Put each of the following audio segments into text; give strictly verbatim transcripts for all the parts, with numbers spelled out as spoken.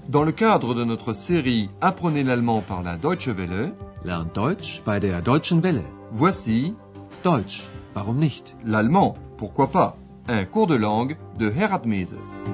Dans le cadre de notre série Apprenez l'allemand par la Deutsche Welle, Lernt Deutsch bei der Deutschen Welle. voici Deutsch, warum nicht? l'allemand, pourquoi pas, un cours de langue de Herat Mese.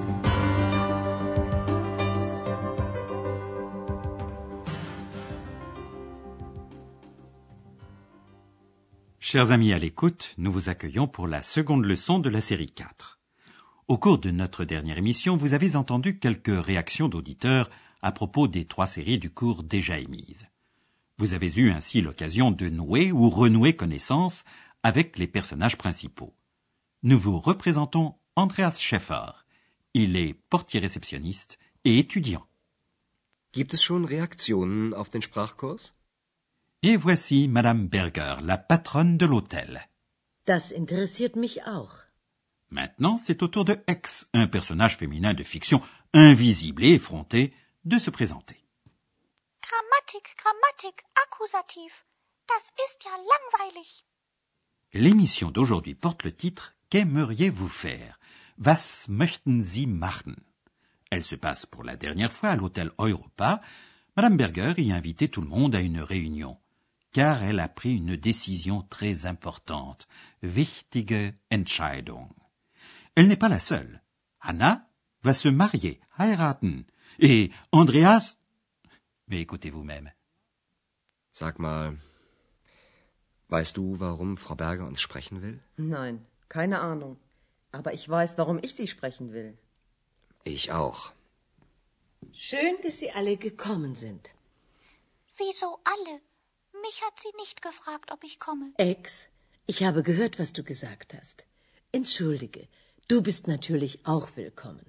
Chers amis à l'écoute, nous vous accueillons pour la seconde leçon de la série quatre. Au cours de notre dernière émission, vous avez entendu quelques réactions d'auditeurs à propos des trois séries du cours déjà émises. Vous avez eu ainsi l'occasion de nouer ou renouer connaissance avec les personnages principaux. Nous vous représentons Andreas Schäffer. Il est portier-réceptionniste et étudiant. Gibt es schon Reaktionen auf den Sprachkurs? Et voici Madame Berger, la patronne de l'hôtel. Das interessiert mich auch. Maintenant, c'est au tour de Ex, un personnage féminin de fiction invisible et effronté, de se présenter. Grammatik, Grammatik, Akkusativ. Das ist ja langweilig. L'émission d'aujourd'hui porte le titre « Qu'aimeriez-vous faire ?» Was möchten Sie machen? Elle se passe pour la dernière fois à l'hôtel Europa. Madame Berger y a invité tout le monde à une réunion, car elle a pris une décision très importante. Wichtige Entscheidung. Elle n'est pas la seule. Anna va se marier, heiraten. Et Andreas... Mais écoutez vous-même. Sag mal, weißt du, warum Frau Berger uns sprechen will? Nein, keine Ahnung. Aber ich weiß, warum ich Sie sprechen will. Ich auch. Schön, dass Sie alle gekommen sind. Wieso alle? Mich hat sie nicht gefragt, ob ich komme. Ex, ich habe gehört, was du gesagt hast. Entschuldige, du bist natürlich auch willkommen.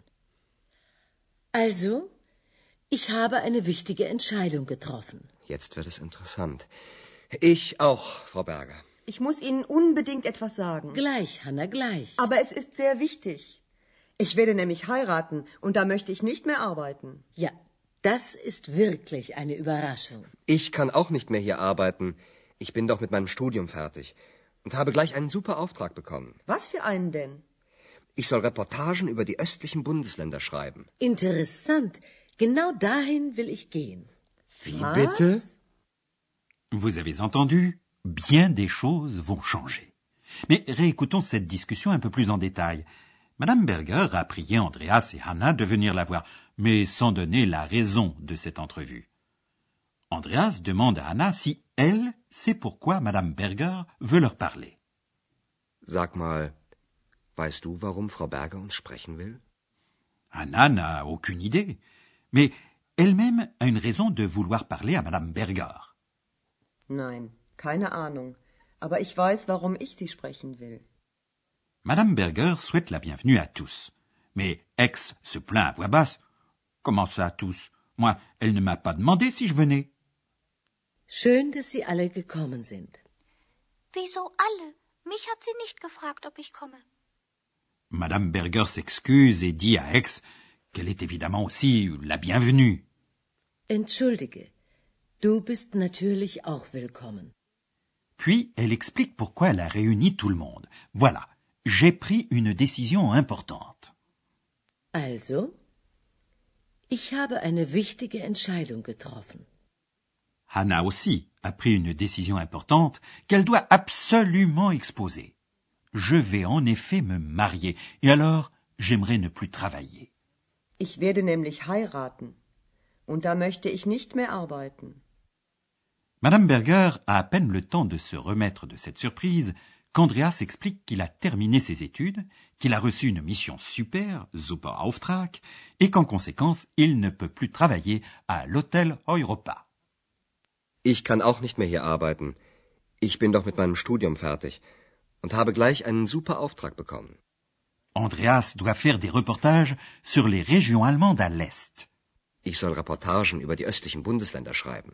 Also, ich habe eine wichtige Entscheidung getroffen. Jetzt wird es interessant. Ich auch, Frau Berger. Ich muss Ihnen unbedingt etwas sagen. Gleich, Hanna, gleich. Aber es ist sehr wichtig. Ich werde nämlich heiraten und da möchte ich nicht mehr arbeiten. Ja, das ist wirklich eine Überraschung. Ich kann auch nicht mehr hier arbeiten. Ich bin doch mit meinem Studium fertig und habe gleich einen super Auftrag bekommen. Was für einen denn? Ich soll Reportagen über die östlichen Bundesländer schreiben. Interessant. Genau dahin will ich gehen. Wie Was? bitte? Vous avez entendu? Bien des choses vont changer. Mais réécoutons cette discussion un peu plus en détail. Madame Berger a prié Andreas et Hanna de venir la voir, mais sans donner la raison de cette entrevue. Andreas demande à Hanna si elle sait pourquoi Madame Berger veut leur parler. Sag mal, weißt du, warum Frau Berger uns sprechen will? Hanna n'a aucune idée, mais elle-même a une raison de vouloir parler à Madame Berger. Nein, keine Ahnung. Aber ich weiß, warum ich Sie sprechen will. Madame Berger souhaite la bienvenue à tous. Mais Ex se plaint à voix basse. Comment ça, tous? Moi, elle ne m'a pas demandé si je venais. Schön, dass Sie alle gekommen sind. Wieso alle? Mich hat sie nicht gefragt, ob ich komme. Madame Berger s'excuse et dit à Ex qu'elle est évidemment aussi la bienvenue. Entschuldige, du bist natürlich auch willkommen. Puis elle explique pourquoi elle a réuni tout le monde. Voilà, j'ai pris une décision importante. Also, ich habe eine wichtige Entscheidung getroffen. Hanna aussi a pris une décision importante qu'elle doit absolument exposer. Je vais en effet me marier, et alors j'aimerais ne plus travailler. Ich werde nämlich heiraten. Und da möchte ich nicht mehr arbeiten. Madame Berger a à peine le temps de se remettre de cette surprise qu'Andreas explique qu'il a terminé ses études, qu'il a reçu une mission super, super Auftrag, et qu'en conséquence, il ne peut plus travailler à l'hôtel Europa. Ich kann auch nicht mehr hier arbeiten. Ich bin doch mit meinem Studium fertig und habe gleich einen super Auftrag bekommen. Andreas doit faire des reportages sur les régions allemandes à l'Est. Ich soll Reportagen über die östlichen Bundesländer schreiben.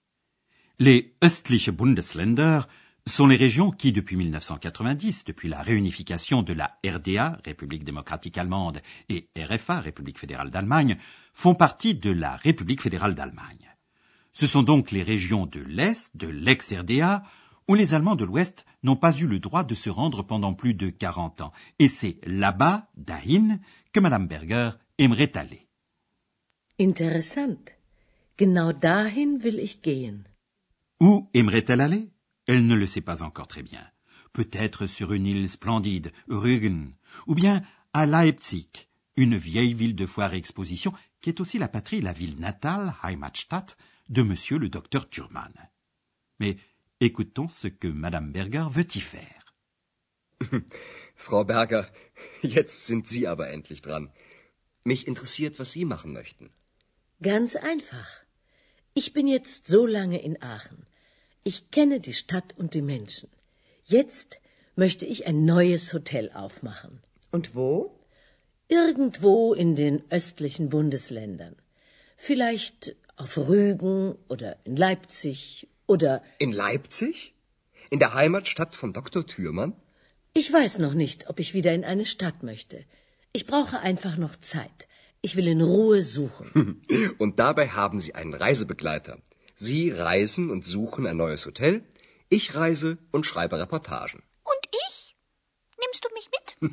Les östliche Bundesländer sont les régions qui, depuis mille neuf cent quatre-vingt-dix, depuis la réunification de la R D A, République démocratique allemande, et R F A, République fédérale d'Allemagne, font partie de la République fédérale d'Allemagne. Ce sont donc les régions de l'Est, de l'ex-R D A, où les Allemands de l'Ouest n'ont pas eu le droit de se rendre pendant plus de quarante ans. Et c'est là-bas, dahin, que Madame Berger aimerait aller. Interessant. Genau dahin will ich gehen. Où aimerait-elle aller? Elle ne le sait pas encore très bien. Peut-être sur une île splendide, Rügen, ou bien à Leipzig, une vieille ville de foire et exposition qui est aussi la patrie, la ville natale, Heimatstadt, de monsieur le docteur Thurmann. Mais écoutons ce que madame Berger veut y faire. Frau Berger, jetzt sind Sie aber endlich dran. Mich interessiert, was Sie machen möchten. Ganz einfach. Ich bin jetzt so lange in Aachen. Ich kenne die Stadt und die Menschen. Jetzt möchte ich ein neues Hotel aufmachen. Und wo? Irgendwo in den östlichen Bundesländern. Vielleicht auf Rügen oder in Leipzig oder... In Leipzig? In der Heimatstadt von Doktor Thürmann? Ich weiß noch nicht, ob ich wieder in eine Stadt möchte. Ich brauche einfach noch Zeit. Ich will in Ruhe suchen. Und dabei haben Sie einen Reisebegleiter. Sie reisen und suchen ein neues Hotel. Ich reise und schreibe Reportagen. Und ich? Nimmst du mich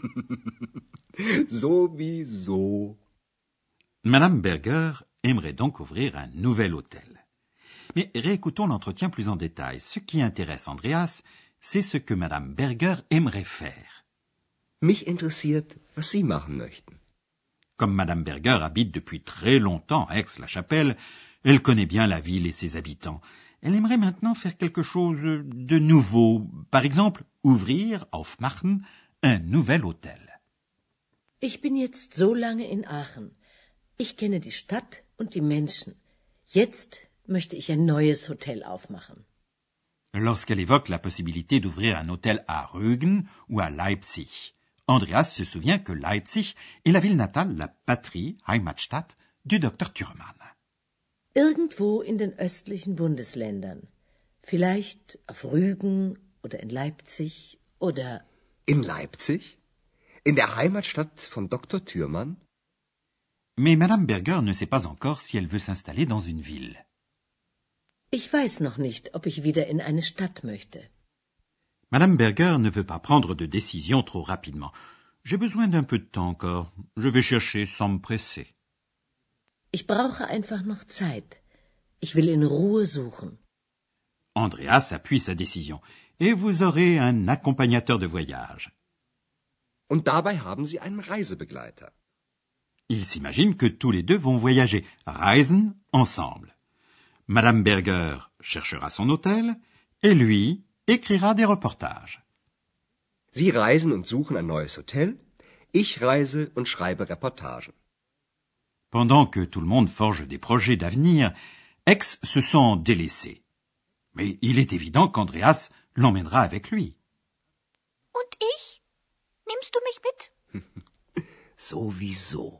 mit? Sowieso. Madame Berger aimerait donc ouvrir un nouvel hôtel. Mais réécoutons l'entretien plus en détail. Ce qui intéresse Andreas, c'est ce que madame Berger aimerait faire. Mich interessiert, was Sie machen möchten. Comme madame Berger habite depuis très longtemps à Aix-la-Chapelle, elle connaît bien la ville et ses habitants. Elle aimerait maintenant faire quelque chose de nouveau. Par exemple, ouvrir, aufmachen, un nouvel hôtel. Ich bin jetzt so lange in Aachen. Ich kenne die Stadt und die Menschen. Jetzt möchte ich ein neues Hotel aufmachen. Lorsqu'elle évoque la possibilité d'ouvrir un hôtel à Rügen ou à Leipzig, Andreas se souvient que Leipzig est la ville natale, la patrie, Heimatstadt, du docteur Thurmann. Irgendwo in den östlichen Bundesländern. Vielleicht auf Rügen oder in Leipzig oder... In Leipzig? In der Heimatstadt von Doktor Thürmann? Mais madame Berger ne sait pas encore si elle veut s'installer dans une ville. Ich weiß noch nicht, ob ich wieder in eine Stadt möchte. Madame Berger ne veut pas prendre de décision trop rapidement. J'ai besoin d'un peu de temps encore. Je vais chercher sans me presser. Ich brauche einfach noch Zeit. Ich will in Ruhe suchen. Andreas appuie sa décision. Et vous aurez un accompagnateur de voyage. Und dabei haben Sie einen Reisebegleiter. Il s'imagine que tous les deux vont voyager, reisen ensemble. Madame Berger cherchera son hôtel et lui écrira des reportages. Sie reisen und suchen ein neues Hotel. Ich reise und schreibe Reportagen. Pendant que tout le monde forge des projets d'avenir, Aix se sent délaissé. Mais il est évident qu'Andreas l'emmènera avec lui. Und ich? Nimmst du mich mit? Sowieso.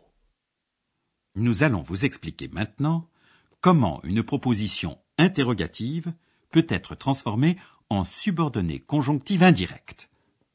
Nous allons vous expliquer maintenant comment une proposition interrogative peut être transformée en subordonnée conjonctive indirecte.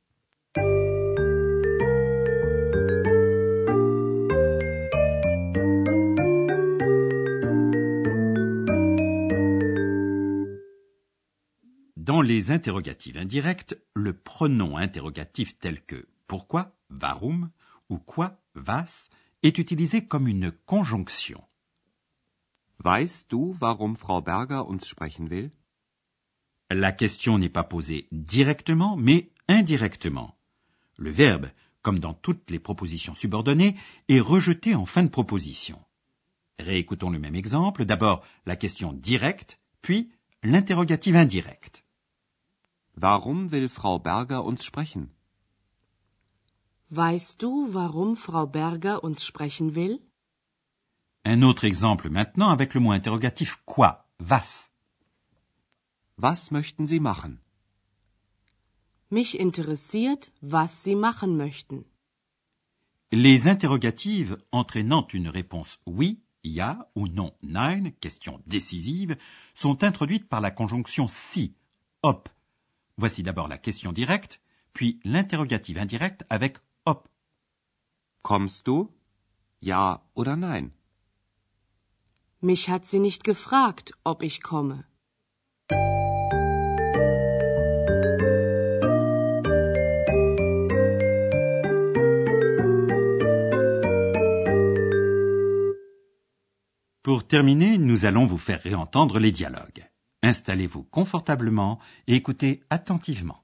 Dans les interrogatives indirectes, le pronom interrogatif tel que pourquoi, warum, ou quoi, was, est utilisé comme une conjonction. Weißt du, warum Frau Berger uns sprechen will? La question n'est pas posée directement, mais indirectement. Le verbe, comme dans toutes les propositions subordonnées, est rejeté en fin de proposition. Réécoutons le même exemple. D'abord la question directe, puis l'interrogative indirecte. Warum will Frau Berger uns sprechen? Weißt du, warum Frau Berger uns sprechen will? Un autre exemple maintenant avec le mot interrogatif quoi, was. Was möchten Sie machen? Mich interessiert, was Sie machen möchten. Les interrogatives entraînant une réponse oui, ja ou non, nein, question décisive, sont introduites par la conjonction si, ob. Voici d'abord la question directe, puis l'interrogative indirecte avec ob. Kommst du? Ja oder nein? Mich hat sie nicht gefragt, ob ich komme. pour terminer, nous allons vous faire réentendre les dialogues. Installez-vous confortablement et écoutez attentivement.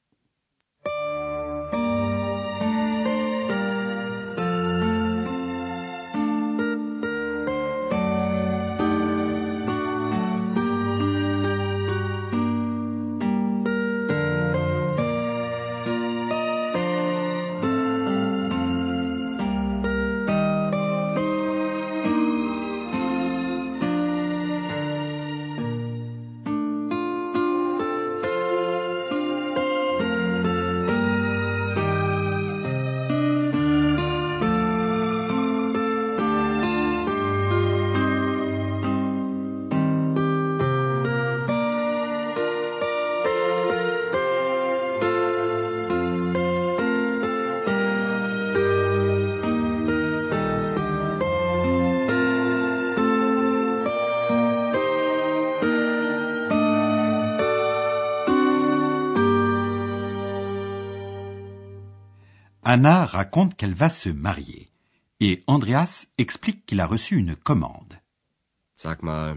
Anna raconte qu'elle va se marier et Andreas explique qu'il a reçu une commande. Sag mal,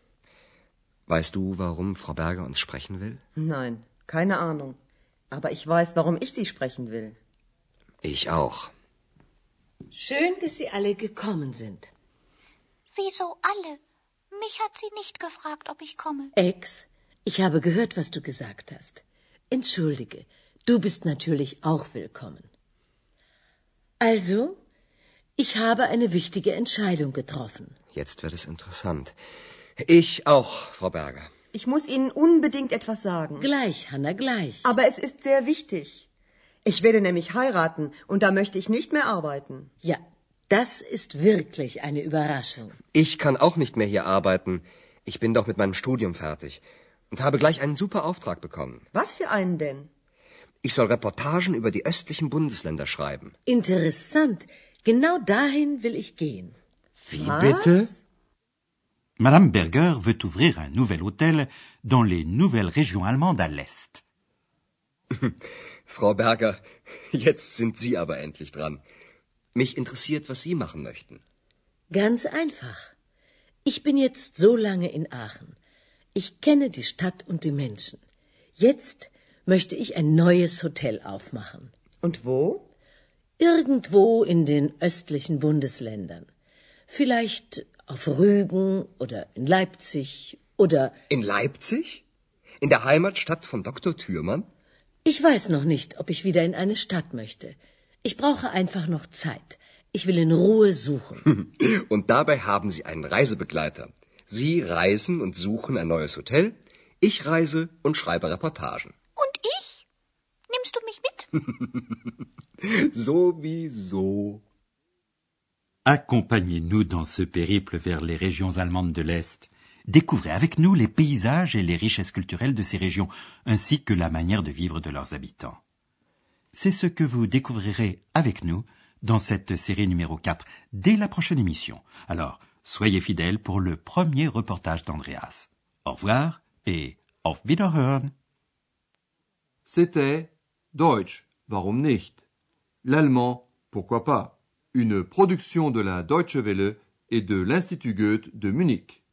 weißt du, warum Frau Berger uns sprechen will? Nein, keine Ahnung. Aber ich weiß, warum ich Sie sprechen will. Ich auch. Schön, dass Sie alle gekommen sind. Wieso alle? Mich hat sie nicht gefragt, ob ich komme. Ex, ich habe gehört, was du gesagt hast. Entschuldige, du bist natürlich auch willkommen. Also, ich habe eine wichtige Entscheidung getroffen. Jetzt wird es interessant. Ich auch, Frau Berger. Ich muss Ihnen unbedingt etwas sagen. Gleich, Hanna, gleich. Aber es ist sehr wichtig. Ich werde nämlich heiraten und da möchte ich nicht mehr arbeiten. Ja, das ist wirklich eine Überraschung. Ich kann auch nicht mehr hier arbeiten. Ich bin doch mit meinem Studium fertig und habe gleich einen super Auftrag bekommen. Was für einen denn? Ich soll Reportagen über die östlichen Bundesländer schreiben. Interessant. Genau dahin will ich gehen. Wie Was? bitte? Madame Berger veut ouvrir un nouvel hôtel dans les nouvelles régions allemandes à l'Est. Frau Berger, jetzt sind Sie aber endlich dran. Mich interessiert, was Sie machen möchten. Ganz einfach. Ich bin jetzt so lange in Aachen. Ich kenne die Stadt und die Menschen. Jetzt möchte ich ein neues Hotel aufmachen. Und wo? Irgendwo in den östlichen Bundesländern. Vielleicht auf Rügen oder in Leipzig oder... In Leipzig? In der Heimatstadt von Doktor Thürmann? Ich weiß noch nicht, ob ich wieder in eine Stadt möchte. Ich brauche einfach noch Zeit. Ich will in Ruhe suchen. Und dabei haben Sie einen Reisebegleiter. Sie reisen und suchen ein neues Hotel. Ich reise und schreibe Reportagen. Und ich? Nimmst du mich mit? Sowieso. Accompagnez-nous dans ce périple vers les régions allemandes de l'Est. Découvrez avec nous les paysages et les richesses culturelles de ces régions, ainsi que la manière de vivre de leurs habitants. C'est ce que vous découvrirez avec nous dans cette série numéro quatre, dès la prochaine émission. Alors, soyez fidèles pour le premier reportage d'Andreas. Au revoir et auf Wiederhören. C'était Deutsch, warum nicht? L'allemand, pourquoi pas? Une production de la Deutsche Welle et de l'Institut Goethe de Munich.